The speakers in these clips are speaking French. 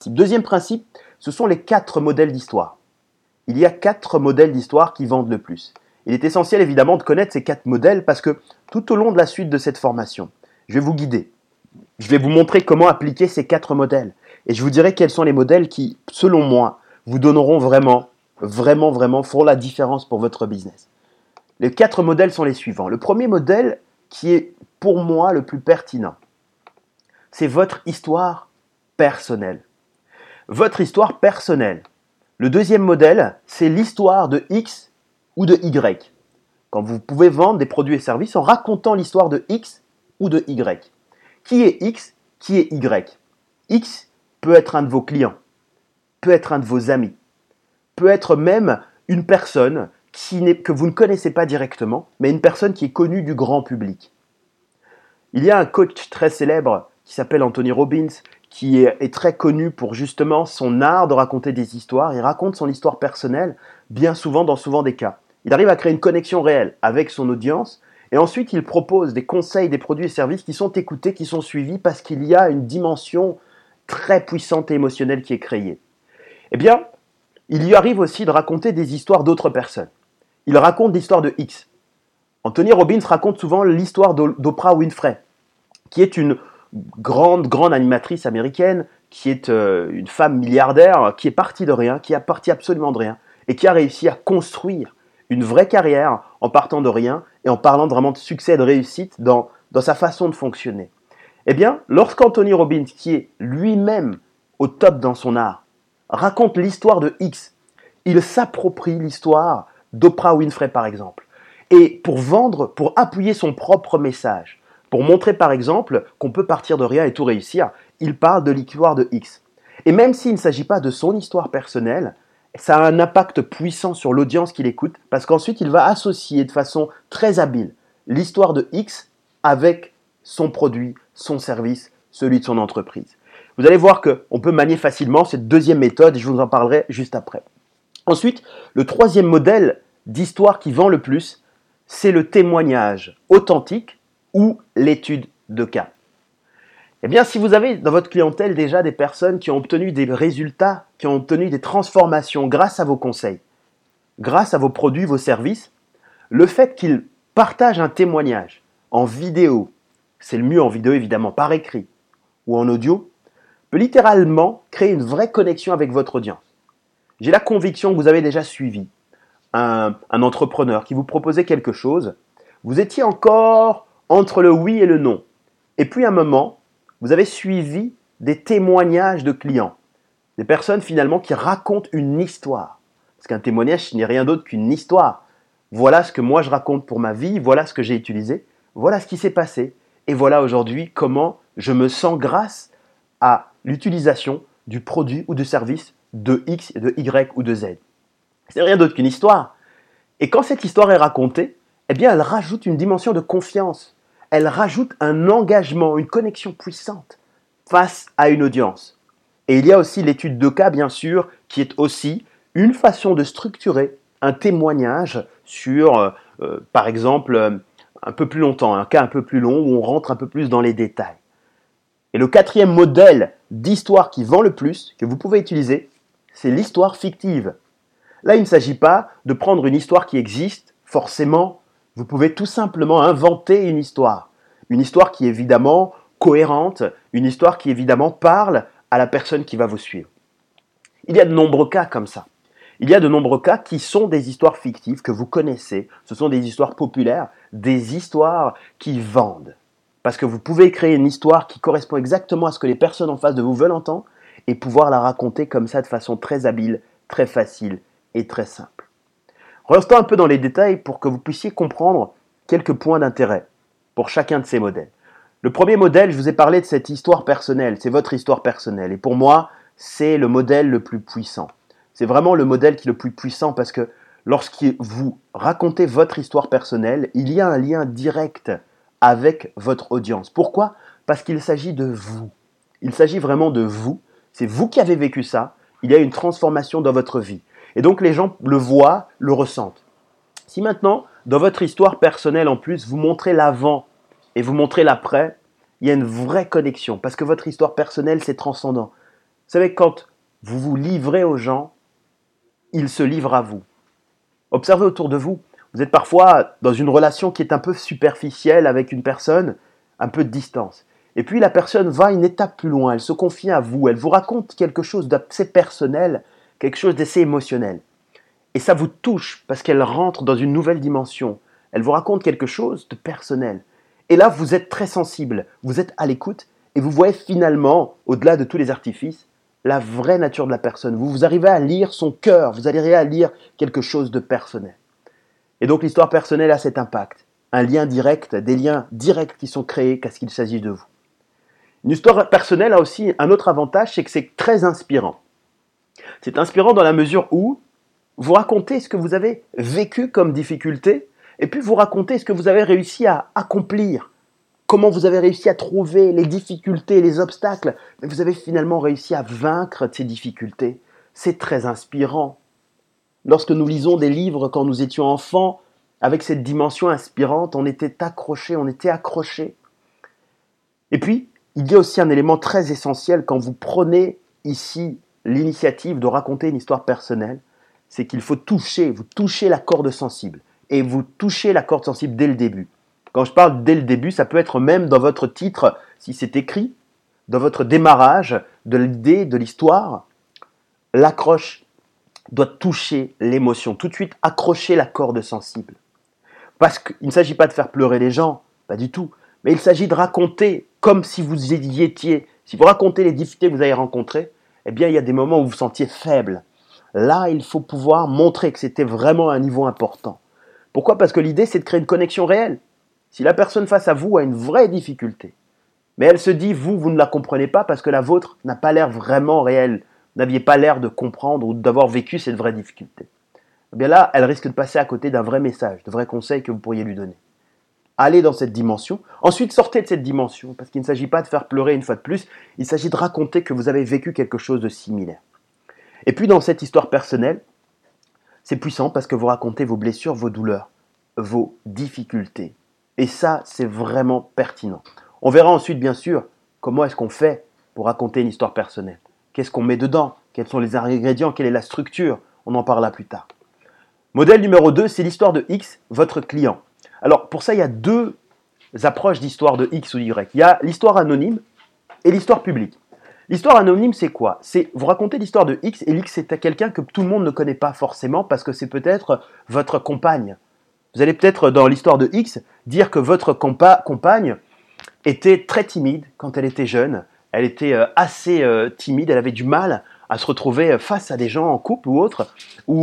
Deuxième principe, ce sont les 4 modèles d'histoire. Il y a 4 modèles d'histoire qui vendent le plus. Il est essentiel évidemment de connaître ces 4 modèles parce que tout au long de la suite de cette formation, je vais vous guider. Je vais vous montrer comment appliquer ces 4 modèles. Et je vous dirai quels sont les modèles qui, selon moi, vous donneront vraiment, feront la différence pour votre business. Les 4 modèles sont les suivants. Le premier modèle, qui est pour moi le plus pertinent, c'est votre histoire personnelle. Votre histoire personnelle. Le deuxième modèle, c'est l'histoire de X ou de Y. Quand vous pouvez vendre des produits et services en racontant l'histoire de X ou de Y. Qui est X? Qui est Y? X peut être un de vos clients, peut être un de vos amis, peut être même une personne que vous ne connaissez pas directement, mais une personne qui est connue du grand public. Il y a un coach très célèbre qui s'appelle Anthony Robbins, qui est très connu pour justement son art de raconter des histoires. Il raconte son histoire personnelle, bien souvent dans des cas. Il arrive à créer une connexion réelle avec son audience, et ensuite il propose des conseils, des produits et services qui sont écoutés, qui sont suivis, parce qu'il y a une dimension très puissante et émotionnelle qui est créée. Eh bien, il lui arrive aussi de raconter des histoires d'autres personnes. Il raconte l'histoire de X. Anthony Robbins raconte souvent l'histoire d'Oprah Winfrey, qui est une grande animatrice américaine, qui est une femme milliardaire, qui est partie de rien, qui est partie absolument de rien, et qui a réussi à construire une vraie carrière en partant de rien et en parlant vraiment de succès et de réussite dans sa façon de fonctionner. Eh bien, lorsqu'Anthony Robbins, qui est lui-même au top dans son art, raconte l'histoire de X, il s'approprie l'histoire d'Oprah Winfrey par exemple. Et pour appuyer son propre message, pour montrer par exemple qu'on peut partir de rien et tout réussir, il parle de l'histoire de X. Et même s'il ne s'agit pas de son histoire personnelle, ça a un impact puissant sur l'audience qui l'écoute, parce qu'ensuite il va associer de façon très habile l'histoire de X avec son produit, son service, celui de son entreprise. Vous allez voir qu'on peut manier facilement cette deuxième méthode, et je vous en parlerai juste après. Ensuite, le troisième modèle d'histoire qui vend le plus, c'est le témoignage authentique ou l'étude de cas. Eh bien, si vous avez dans votre clientèle déjà des personnes qui ont obtenu des résultats, qui ont obtenu des transformations grâce à vos conseils, grâce à vos produits, vos services, le fait qu'ils partagent un témoignage en vidéo, c'est le mieux en vidéo évidemment, par écrit ou en audio, peut littéralement créer une vraie connexion avec votre audience. J'ai la conviction que vous avez déjà suivi un entrepreneur qui vous proposait quelque chose, vous étiez encore entre le oui et le non. Et puis à un moment, vous avez suivi des témoignages de clients, des personnes finalement qui racontent une histoire. Parce qu'un témoignage, ce n'est rien d'autre qu'une histoire. Voilà ce que moi je raconte pour ma vie, voilà ce que j'ai utilisé, voilà ce qui s'est passé, et voilà aujourd'hui comment je me sens grâce à l'utilisation du produit ou du service de X, de Y ou de Z. C'est rien d'autre qu'une histoire. Et quand cette histoire est racontée, eh bien elle rajoute une dimension de confiance. Elle rajoute un engagement, une connexion puissante face à une audience. Et il y a aussi l'étude de cas, bien sûr, qui est aussi une façon de structurer un témoignage sur, par exemple, un peu plus longtemps, un cas un peu plus long où on rentre un peu plus dans les détails. Et le quatrième modèle d'histoire qui vend le plus, que vous pouvez utiliser, c'est l'histoire fictive. Là, il ne s'agit pas de prendre une histoire qui existe, forcément. Vous pouvez tout simplement inventer une histoire qui est évidemment cohérente, une histoire qui évidemment parle à la personne qui va vous suivre. Il y a de nombreux cas comme ça. Il y a de nombreux cas qui sont des histoires fictives que vous connaissez. Ce sont des histoires populaires, des histoires qui vendent. Parce que vous pouvez créer une histoire qui correspond exactement à ce que les personnes en face de vous veulent entendre et pouvoir la raconter comme ça de façon très habile, très facile et très simple. Restons un peu dans les détails pour que vous puissiez comprendre quelques points d'intérêt pour chacun de ces modèles. Le premier modèle, je vous ai parlé de cette histoire personnelle, c'est votre histoire personnelle. Et pour moi, c'est le modèle le plus puissant. C'est vraiment le modèle qui est le plus puissant parce que lorsque vous racontez votre histoire personnelle, il y a un lien direct avec votre audience. Pourquoi ? Parce qu'il s'agit de vous. Il s'agit vraiment de vous. C'est vous qui avez vécu ça. Il y a une transformation dans votre vie. Et donc les gens le voient, le ressentent. Si maintenant, dans votre histoire personnelle en plus, vous montrez l'avant et vous montrez l'après, il y a une vraie connexion parce que votre histoire personnelle, c'est transcendant. savez, quand vous vous livrez aux gens, ils se livrent à vous. Observez autour de vous. Vous êtes parfois dans une relation qui est un peu superficielle avec une personne, un peu de distance. Et puis la personne va une étape plus loin, elle se confie à vous, elle vous raconte quelque chose d'assez personnel, quelque chose d'assez émotionnel. Et ça vous touche parce qu'elle rentre dans une nouvelle dimension. Elle vous raconte quelque chose de personnel. Et là, vous êtes très sensible, vous êtes à l'écoute et vous voyez finalement, au-delà de tous les artifices, la vraie nature de la personne. Vous arrivez à lire son cœur, vous arrivez à lire quelque chose de personnel. Et donc l'histoire personnelle a cet impact. Un lien direct, des liens directs qui sont créés parce qu'il s'agit de vous. Une histoire personnelle a aussi un autre avantage, c'est que c'est très inspirant. C'est inspirant dans la mesure où vous racontez ce que vous avez vécu comme difficulté, et puis vous racontez ce que vous avez réussi à accomplir, comment vous avez réussi à trouver les difficultés, les obstacles, mais vous avez finalement réussi à vaincre ces difficultés. C'est très inspirant. Lorsque nous lisons des livres quand nous étions enfants, avec cette dimension inspirante, on était accrochés, on était accrochés. Et puis, il y a aussi un élément très essentiel quand vous prenez ici l'initiative de raconter une histoire personnelle, c'est qu'il faut vous touchez la corde sensible. Et vous touchez la corde sensible dès le début. Quand je parle dès le début, ça peut être même dans votre titre, si c'est écrit, dans votre démarrage de l'idée, de l'histoire, l'accroche doit toucher l'émotion, tout de suite accrocher la corde sensible. Parce qu'il ne s'agit pas de faire pleurer les gens, pas du tout, mais il s'agit de raconter comme si vous y étiez. Si vous racontez les difficultés que vous avez rencontrées, eh bien il y a des moments où vous vous sentiez faible. Là, il faut pouvoir montrer que c'était vraiment un niveau important. Pourquoi ? Parce que l'idée, c'est de créer une connexion réelle. Si la personne face à vous a une vraie difficulté, mais elle se dit, vous ne la comprenez pas parce que la vôtre n'a pas l'air vraiment réelle, vous n'aviez pas l'air de comprendre ou d'avoir vécu cette vraie difficulté. Eh bien là, elle risque de passer à côté d'un vrai message, de vrais conseils que vous pourriez lui donner. Allez dans cette dimension, ensuite sortez de cette dimension, parce qu'il ne s'agit pas de faire pleurer une fois de plus, il s'agit de raconter que vous avez vécu quelque chose de similaire. Et puis dans cette histoire personnelle, c'est puissant parce que vous racontez vos blessures, vos douleurs, vos difficultés. Et ça, c'est vraiment pertinent. On verra ensuite, bien sûr, comment est-ce qu'on fait pour raconter une histoire personnelle. Qu'est-ce qu'on met dedans? Quels sont les ingrédients? Quelle est la structure? On en parlera plus tard. Modèle numéro 2, c'est l'histoire de X, votre client. Alors, pour ça, il y a deux approches d'histoire de X ou Y. Il y a l'histoire anonyme et l'histoire publique. L'histoire anonyme, c'est quoi? C'est vous racontez l'histoire de X, et X, c'est quelqu'un que tout le monde ne connaît pas forcément parce que c'est peut-être votre compagne. Vous allez peut-être, dans l'histoire de X, dire que votre compagne était très timide quand elle était jeune. Elle était assez timide, elle avait du mal à se retrouver face à des gens en couple ou autre.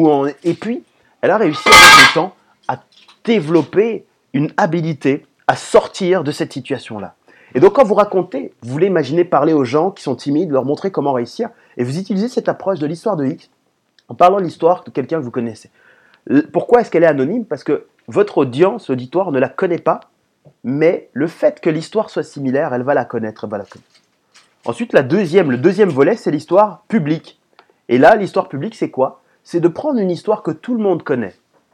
Et puis, elle a réussi avec le temps à développer une habilité à sortir de cette situation-là. Et donc quand vous racontez, vous voulez imaginer parler aux gens qui sont timides, leur montrer comment réussir, et vous utilisez cette approche de l'histoire de X en parlant de l'histoire de quelqu'un que vous connaissez. Pourquoi est-ce qu'elle est anonyme? Parce que votre audience, l'auditoire, ne la connaît pas, mais le fait que l'histoire soit similaire, elle va la connaître, Ensuite, le deuxième volet, c'est l'histoire publique. Et là, l'histoire publique, c'est quoi? C'est de prendre une histoire que tout le monde connaît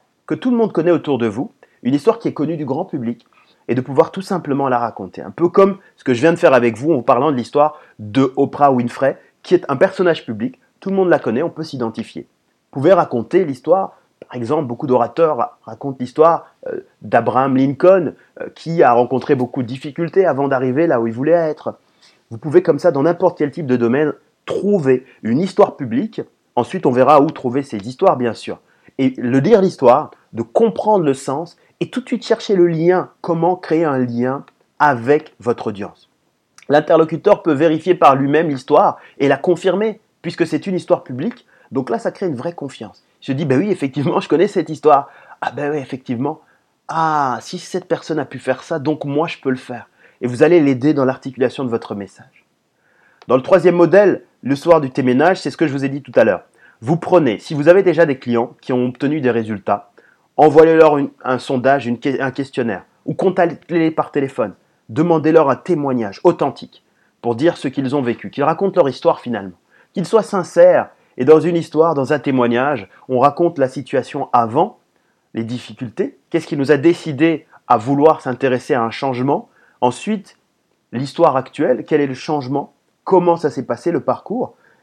autour de vous, une histoire qui est connue du grand public, et de pouvoir tout simplement la raconter. Un peu comme ce que je viens de faire avec vous en parlant de l'histoire de Oprah Winfrey, qui est un personnage public, tout le monde la connaît, on peut s'identifier. Vous pouvez raconter l'histoire, par exemple, beaucoup d'orateurs racontent l'histoire d'Abraham Lincoln, qui a rencontré beaucoup de difficultés avant d'arriver là où il voulait être. Vous pouvez comme ça, dans n'importe quel type de domaine, trouver une histoire publique. Ensuite, on verra où trouver ces histoires, bien sûr. Et de lire l'histoire, de comprendre le sens, et tout de suite chercher le lien, comment créer un lien avec votre audience. L'interlocuteur peut vérifier par lui-même l'histoire et la confirmer, puisque c'est une histoire publique. Donc là, ça crée une vraie confiance. Il se dit, ben oui, effectivement, je connais cette histoire. Ah ben oui, effectivement. Ah, si cette personne a pu faire ça, donc moi, je peux le faire. Et vous allez l'aider dans l'articulation de votre message. Dans le troisième modèle, l'histoire du témoignage, c'est ce que je vous ai dit tout à l'heure. Vous prenez, si vous avez déjà des clients qui ont obtenu des résultats, envoyez-leur un sondage, un questionnaire, ou contactez-les par téléphone. Demandez-leur un témoignage authentique pour dire ce qu'ils ont vécu, qu'ils racontent leur histoire finalement, qu'ils soient sincères. Et dans une histoire, dans un témoignage, on raconte la situation avant, les difficultés, qu'est-ce qui nous a décidé à vouloir s'intéresser à un changement. Ensuite, l'histoire actuelle, quel est le changement, comment ça s'est passé, le parcours.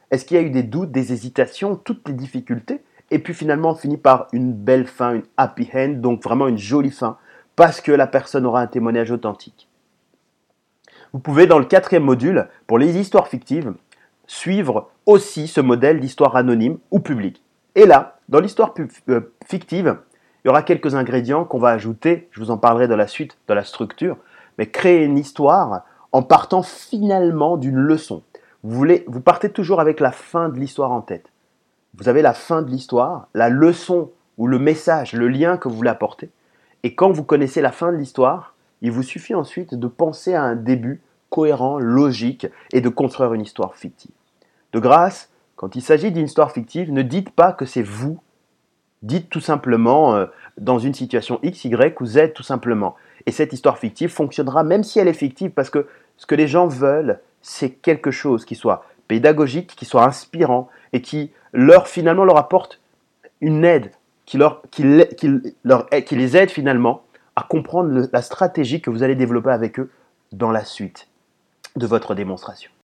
Est-ce qu'il y a eu des doutes, des hésitations, toutes les difficultés? Et puis finalement, on finit par une belle fin, une happy end, donc vraiment une jolie fin, parce que la personne aura un témoignage authentique. Vous pouvez, dans le quatrième module, pour les histoires fictives, suivre aussi ce modèle d'histoire anonyme ou publique. Et là, dans l'histoire fictive, il y aura quelques ingrédients qu'on va ajouter, je vous en parlerai dans la suite, de la structure, mais créer une histoire en partant finalement d'une leçon. Vous partez toujours avec la fin de l'histoire en tête. Vous avez la fin de l'histoire, la leçon ou le message, le lien que vous voulez apporter. Et quand vous connaissez la fin de l'histoire, il vous suffit ensuite de penser à un début cohérent, logique et de construire une histoire fictive. De grâce, quand il s'agit d'une histoire fictive, ne dites pas que c'est vous. Dites tout simplement dans une situation X, Y ou Z tout simplement. Et cette histoire fictive fonctionnera même si elle est fictive parce que ce que les gens veulent, c'est quelque chose qui soit pédagogique, qui soit inspirant et qui finalement leur apporte une aide, qui les aide finalement à comprendre la stratégie que vous allez développer avec eux dans la suite de votre démonstration.